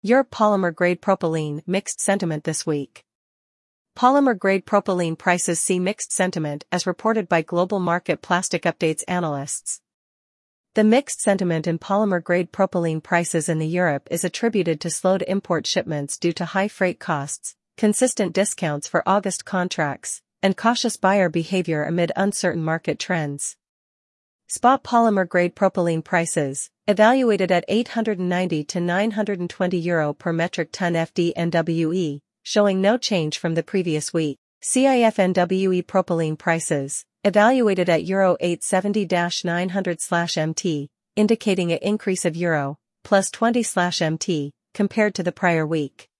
Europe polymer-grade propylene mixed sentiment this week. Polymer-grade propylene prices see mixed sentiment as reported by Global Market Plastic Updates analysts. The mixed sentiment in polymer-grade propylene prices in Europe is attributed to slowed import shipments due to high freight costs, consistent discounts for August contracts, and cautious buyer behavior amid uncertain market trends. Spot polymer-grade propylene prices, evaluated at €890 to €920 per metric ton FDNWE, showing no change from the previous week. CIF NWE propylene prices, evaluated at €870-900/MT, indicating an increase of €+20/MT, compared to the prior week.